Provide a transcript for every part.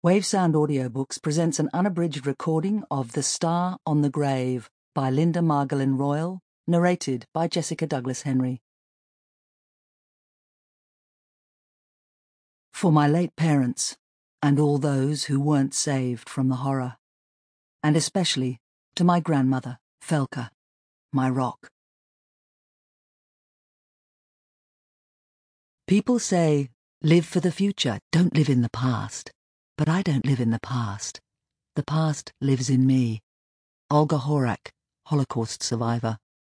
Wavesound Audiobooks presents an unabridged recording of The Star on the Grave by Linda Margolin Royal, narrated by Jessica Douglas Henry. For my late parents, and all those who weren't saved from the horror, and especially to my grandmother, Felka, my rock. People say, live for the future, don't live in the past. But I don't live in the past. The past lives in me. Olga Horak, Holocaust survivor.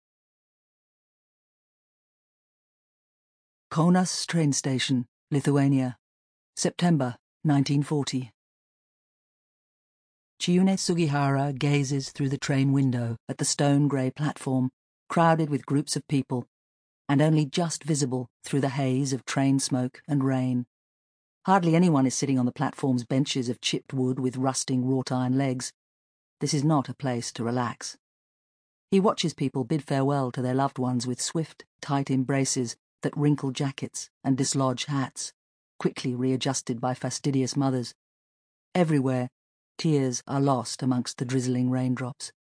Kaunas train station, Lithuania, September 1940. Chiune Sugihara gazes through the train window at the stone-grey platform, crowded with groups of people, and only just visible through the haze of train smoke and rain. Hardly anyone is sitting on the platform's benches of chipped wood with rusting wrought-iron legs. This is not a place to relax. He watches people bid farewell to their loved ones with swift, tight embraces that wrinkle jackets and dislodge hats, quickly readjusted by fastidious mothers. Everywhere, tears are lost amongst the drizzling raindrops.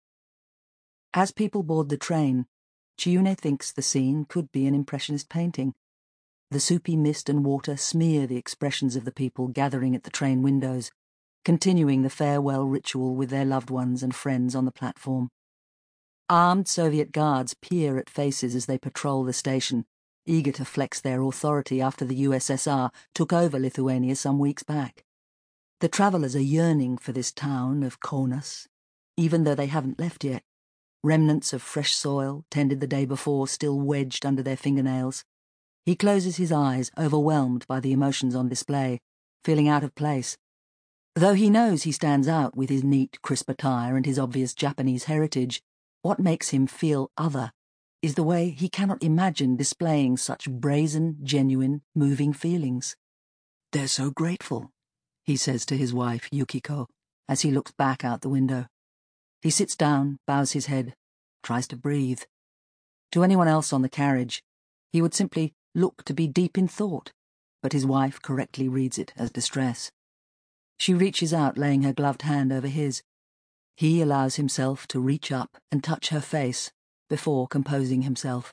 As people board the train, Chiune thinks the scene could be an impressionist painting. The soupy mist and water smear the expressions of the people gathering at the train windows, continuing the farewell ritual with their loved ones and friends on the platform. Armed Soviet guards peer at faces as they patrol the station, eager to flex their authority after the USSR took over Lithuania some weeks back. The travellers are yearning for this town of Kaunas, even though they haven't left yet. Remnants of fresh soil, tended the day before, still wedged under their fingernails. He closes his eyes, overwhelmed by the emotions on display, feeling out of place. Though he knows he stands out with his neat, crisp attire and his obvious Japanese heritage, what makes him feel other is the way he cannot imagine displaying such brazen, genuine, moving feelings. "They're so grateful," he says to his wife, Yukiko, as he looks back out the window. He sits down, bows his head, tries to breathe. To anyone else on the carriage, he would simply look to be deep in thought, but his wife correctly reads it as distress. She reaches out, laying her gloved hand over his. He allows himself to reach up and touch her face before composing himself.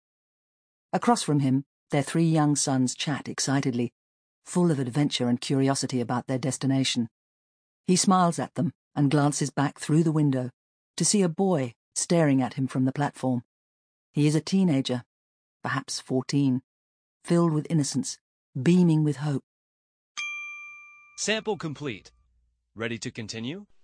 Across from him, their three young sons chat excitedly, full of adventure and curiosity about their destination. He smiles at them and glances back through the window to see a boy staring at him from the platform. He is a teenager, perhaps 14, filled with innocence, beaming with hope. Sample complete. Ready to continue?